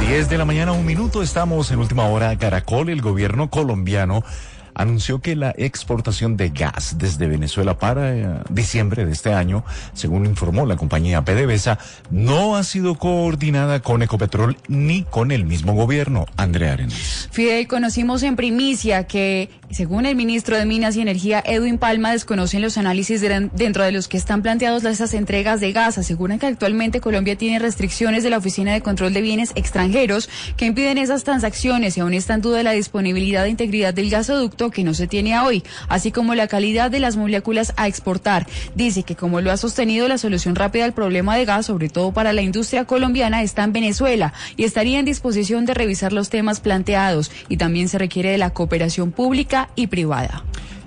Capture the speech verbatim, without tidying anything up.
diez de la mañana, un minuto, estamos en última hora. Caracol, el gobierno colombiano anunció que la exportación de gas desde Venezuela para eh, diciembre de este año, según informó la compañía PDVSA, no ha sido coordinada con Ecopetrol ni con el mismo gobierno. Andrea Arenas. Fidel, conocimos en primicia que, según el ministro de Minas y Energía, Edwin Palma, desconocen los análisis de, dentro de los que están planteados esas entregas de gas. Aseguran que actualmente Colombia tiene restricciones de la Oficina de Control de Bienes Extranjeros que impiden esas transacciones y aún está en duda la disponibilidad e integridad del gasoducto, que no se tiene a hoy, así como la calidad de las moléculas a exportar. Dice que, como lo ha sostenido, la solución rápida al problema de gas, sobre todo para la industria colombiana, está en Venezuela y estaría en disposición de revisar los temas planteados, y también se requiere de la cooperación pública y privada.